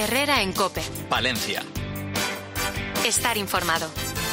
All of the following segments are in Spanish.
Herrera en COPE. Palencia. Estar informado.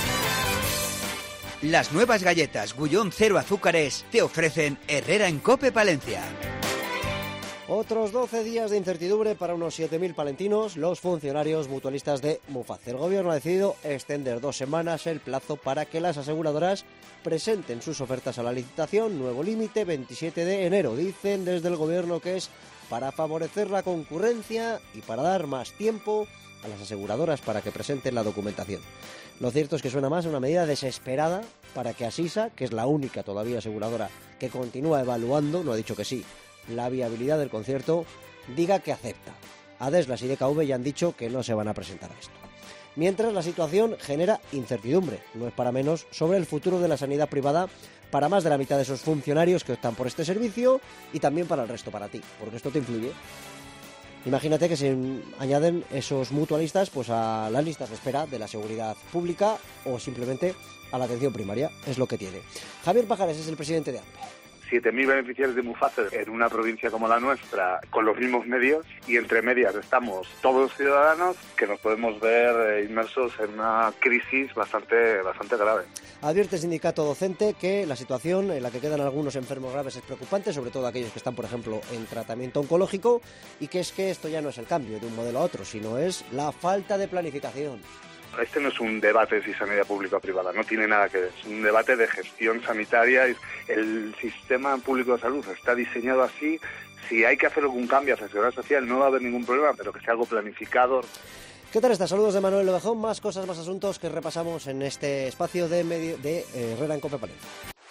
Las nuevas galletas Gullón 0 azúcares te ofrecen Herrera en COPE Palencia. Otros 12 días de incertidumbre para unos 7.000 palentinos, los funcionarios mutualistas de Mufaz. El Gobierno ha decidido extender 2 semanas el plazo para que las aseguradoras presenten sus ofertas a la licitación. Nuevo límite, 27 de enero. Dicen desde el Gobierno que es para favorecer la concurrencia y para dar más tiempo a las aseguradoras para que presenten la documentación. Lo cierto es que suena más a una medida desesperada para que Asisa, que es la única todavía aseguradora que continúa evaluando, no ha dicho que sí, la viabilidad del concierto, diga que acepta. Adeslas y DKV ya han dicho que no se van a presentar a esto. Mientras, la situación genera incertidumbre, no es para menos, sobre el futuro de la sanidad privada para más de la mitad de esos funcionarios que optan por este servicio y también para el resto, para ti, porque esto te influye. Imagínate que se añaden esos mutualistas pues a las listas de espera de la seguridad pública o simplemente a la atención primaria, es lo que tiene. Javier Pajares es el presidente de AMPE. 7.000 beneficiarios de Mufaz en una provincia como la nuestra, con los mismos medios, y entre medias estamos todos los ciudadanos que nos podemos ver inmersos en una crisis bastante grave. Advierte el sindicato docente que la situación en la que quedan algunos enfermos graves es preocupante, sobre todo aquellos que están, por ejemplo, en tratamiento oncológico, y que es que esto ya no es el cambio de un modelo a otro, sino es la falta de planificación. Este no es un debate si sanidad pública o privada, no tiene nada que ver, es un debate de gestión sanitaria. El sistema público de salud está diseñado así. Si hay que hacer algún cambio hacia la seguridad social no va a haber ningún problema, pero que sea algo planificado. ¿Qué tal estás? Saludos de Manuel Lobejón, más cosas, más asuntos que repasamos en este espacio de Herrera en COPE Palencia.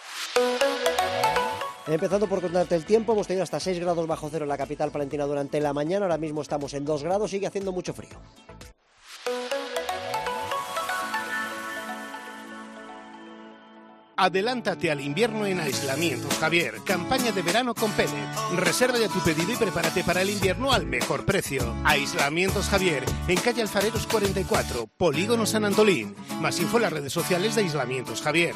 Empezando por contarte el tiempo, hemos tenido hasta 6 grados bajo cero en la capital palentina durante la mañana, ahora mismo estamos en 2 grados, sigue haciendo mucho frío. Adelántate al invierno en Aislamientos Javier. Campaña de verano con Pellet. Reserva ya tu pedido y prepárate para el invierno al mejor precio. Aislamientos Javier, en calle Alfareros 44, Polígono San Antolín. Más info en las redes sociales de Aislamientos Javier.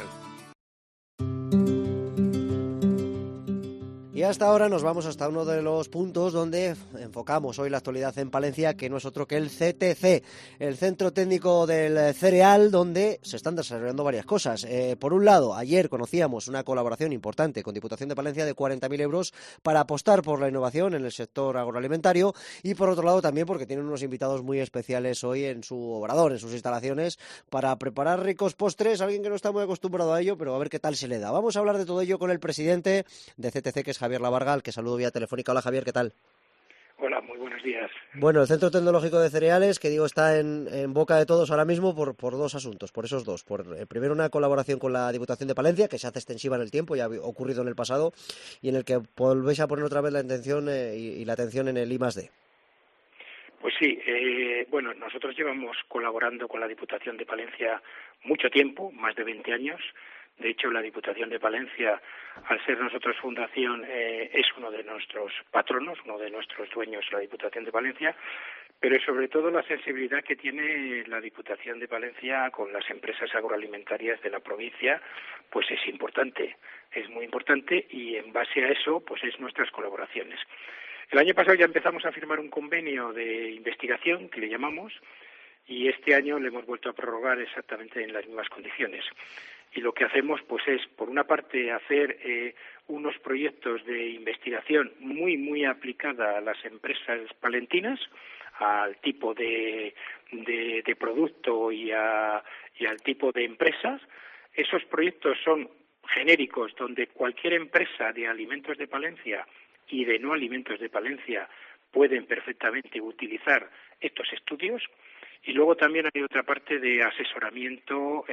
Y hasta ahora nos vamos hasta uno de los puntos donde enfocamos hoy la actualidad en Palencia, que no es otro que el CTC, el Centro Técnico del Cereal, donde se están desarrollando varias cosas. Por un lado, ayer conocíamos una colaboración importante con Diputación de Palencia de 40.000 euros para apostar por la innovación en el sector agroalimentario, y por otro lado también porque tienen unos invitados muy especiales hoy en su obrador, en sus instalaciones, para preparar ricos postres, alguien que no está muy acostumbrado a ello, pero a ver qué tal se le da. Vamos a hablar de todo ello con el presidente de CTC, que es Javier Lavarga, al que saludo vía telefónica. Hola Javier, ¿qué tal? Hola, muy buenos días. Bueno, el Centro Tecnológico de Cereales, que digo, está en boca de todos ahora mismo por dos asuntos, por esos dos. Primero, una colaboración con la Diputación de Palencia, que se hace extensiva en el tiempo, ya ha ocurrido en el pasado, y en el que volvéis a poner otra vez la intención y la atención en el I+D. Pues sí, bueno, nosotros llevamos colaborando con la Diputación de Palencia mucho tiempo, más de 20 años. De hecho, la Diputación de Palencia, al ser nosotros fundación, es uno de nuestros patronos, uno de nuestros dueños, la Diputación de Palencia, pero sobre todo la sensibilidad que tiene la Diputación de Palencia con las empresas agroalimentarias de la provincia, pues es importante, es muy importante, y en base a eso, pues es nuestras colaboraciones. El año pasado ya empezamos a firmar un convenio de investigación, que le llamamos, y este año le hemos vuelto a prorrogar exactamente en las mismas condiciones. Y lo que hacemos pues es, por una parte, hacer unos proyectos de investigación muy aplicada a las empresas palentinas, al tipo de producto y al tipo de empresas. Esos proyectos son genéricos, donde cualquier empresa de alimentos de Palencia y de no alimentos de Palencia pueden perfectamente utilizar estos estudios. Y luego también hay otra parte de asesoramiento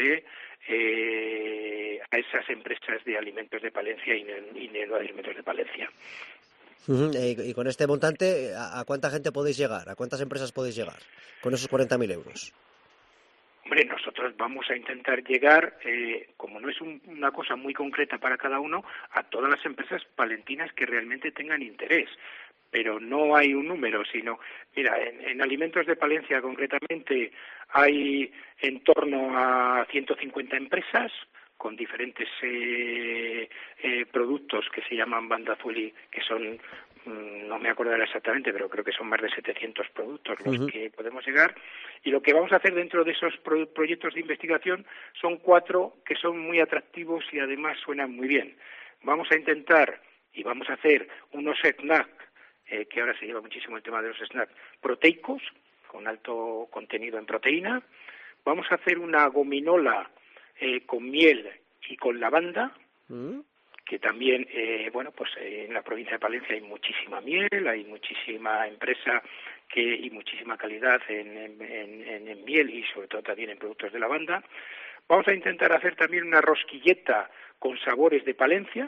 a esas empresas de alimentos de Palencia y de no alimentos de Palencia. Y con este montante, ¿a cuánta gente podéis llegar? ¿A cuántas empresas podéis llegar con esos 40.000 euros? Hombre, nosotros vamos a intentar llegar, como no es una cosa muy concreta para cada uno, a todas las empresas palentinas que realmente tengan interés. Pero no hay un número, sino, mira, en alimentos de Palencia concretamente hay en torno a 150 empresas con diferentes productos que se llaman banda azul y que son no me acordaré exactamente, pero creo que son más de 700 productos los que podemos llegar, y lo que vamos a hacer dentro de esos proyectos de investigación son 4 que son muy atractivos y además suenan muy bien. Vamos a intentar y vamos a hacer unos snacks, que ahora se lleva muchísimo el tema de los snacks, proteicos, con alto contenido en proteína. Vamos a hacer una gominola con miel y con lavanda, que también, en la provincia de Palencia hay muchísima miel, hay muchísima empresa y muchísima calidad en miel y sobre todo también en productos de lavanda. Vamos a intentar hacer también una rosquilleta con sabores de Palencia.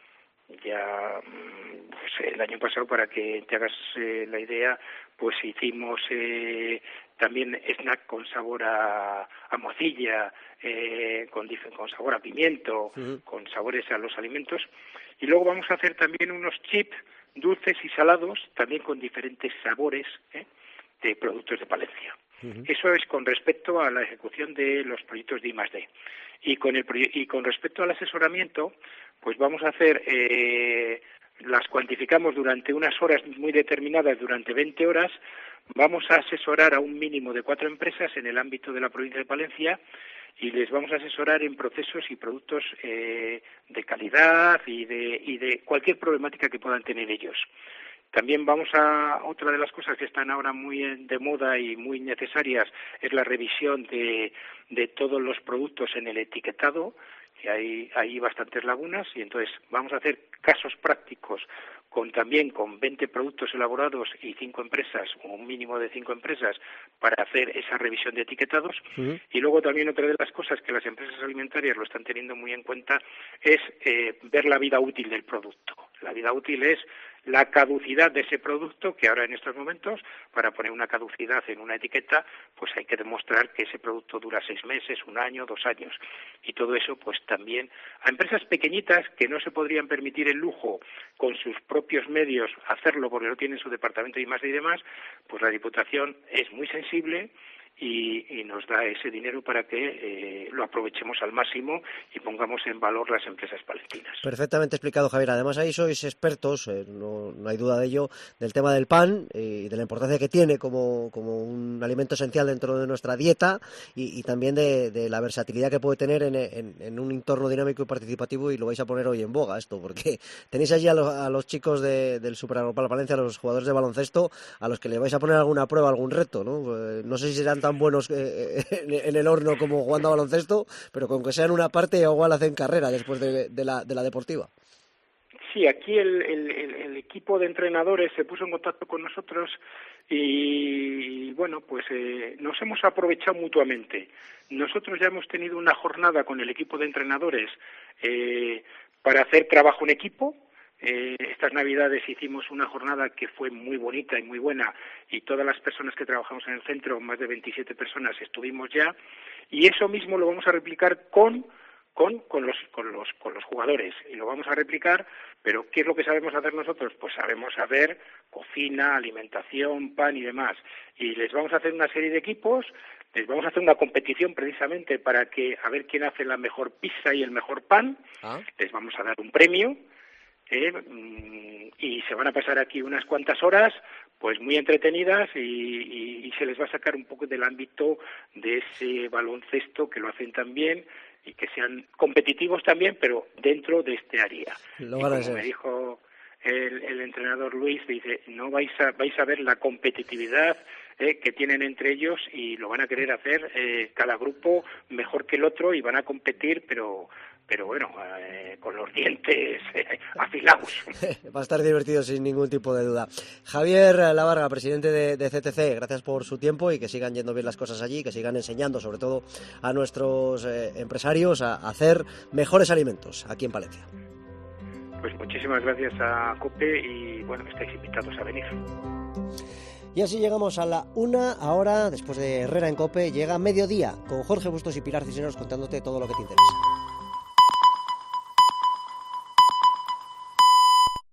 Ya el año pasado, para que te hagas la idea, pues hicimos también snack con sabor a morcilla, con sabor a pimiento, con sabores a los alimentos. Y luego vamos a hacer también unos chips dulces y salados, también con diferentes sabores de productos de Palencia. Eso es con respecto a la ejecución de los proyectos de I+D. Y con respecto al asesoramiento, pues vamos a hacer, las cuantificamos durante unas horas muy determinadas, durante 20 horas, vamos a asesorar a un mínimo de 4 empresas en el ámbito de la provincia de Palencia y les vamos a asesorar en procesos y productos de calidad y de cualquier problemática que puedan tener ellos. También otra de las cosas que están ahora muy de moda y muy necesarias es la revisión de todos los productos en el etiquetado, que hay bastantes lagunas, y entonces vamos a hacer casos prácticos también con 20 productos elaborados y 5 empresas, o un mínimo de 5 empresas, para hacer esa revisión de etiquetados. Y luego también otra de las cosas que las empresas alimentarias lo están teniendo muy en cuenta es ver la vida útil del producto. La vida útil es la caducidad de ese producto, que ahora en estos momentos, para poner una caducidad en una etiqueta, pues hay que demostrar que ese producto dura 6 meses, 1 año, 2 años. Y todo eso, pues también a empresas pequeñitas que no se podrían permitir el lujo con sus propios medios hacerlo porque no tienen su departamento de I+D y demás, pues la Diputación es muy sensible y nos da ese dinero para que lo aprovechemos al máximo y pongamos en valor las empresas palestinas. Perfectamente explicado, Javier. Además, ahí sois expertos, no hay duda de ello, del tema del pan y de la importancia que tiene como un alimento esencial dentro de nuestra dieta y también de la versatilidad que puede tener en un entorno dinámico y participativo, y lo vais a poner hoy en boga esto, porque tenéis allí a los chicos del Superagrupal Palencia, a los jugadores de baloncesto, a los que le vais a poner alguna prueba, algún reto, ¿no? No sé si serán tan buenos en el horno como jugando a baloncesto, pero con que sean una parte igual hacen carrera después de la deportiva. Sí, aquí el equipo de entrenadores se puso en contacto con nosotros y bueno, pues nos hemos aprovechado mutuamente. Nosotros ya hemos tenido una jornada con el equipo de entrenadores para hacer trabajo en equipo. Estas Navidades hicimos una jornada que fue muy bonita y muy buena, y todas las personas que trabajamos en el centro, más de 27 personas, estuvimos ya, y eso mismo lo vamos a replicar con los jugadores, y lo vamos a replicar. Pero ¿qué es lo que sabemos hacer nosotros? Pues sabemos hacer cocina, alimentación, pan y demás, y les vamos a hacer una serie de equipos. Les vamos a hacer una competición precisamente para a ver quién hace la mejor pizza y el mejor pan. Les vamos a dar un premio. Y se van a pasar aquí unas cuantas horas pues muy entretenidas y se les va a sacar un poco del ámbito de ese baloncesto, que lo hacen tan bien, y que sean competitivos también, pero dentro de este área. Como me dijo el entrenador Luis, dice, no vais a ver la competitividad que tienen entre ellos, y lo van a querer hacer cada grupo mejor que el otro, y van a competir, pero bueno, con los dientes afilados. Va a estar divertido sin ningún tipo de duda. Javier Lavarga, presidente de CTC, gracias por su tiempo, y que sigan yendo bien las cosas allí, que sigan enseñando sobre todo a nuestros empresarios a hacer mejores alimentos aquí en Palencia. Pues muchísimas gracias a COPE y bueno, estáis invitados a venir. Y así llegamos a la 1. Ahora, después de Herrera en COPE, llega Mediodía con Jorge Bustos y Pilar Cisneros contándote todo lo que te interesa.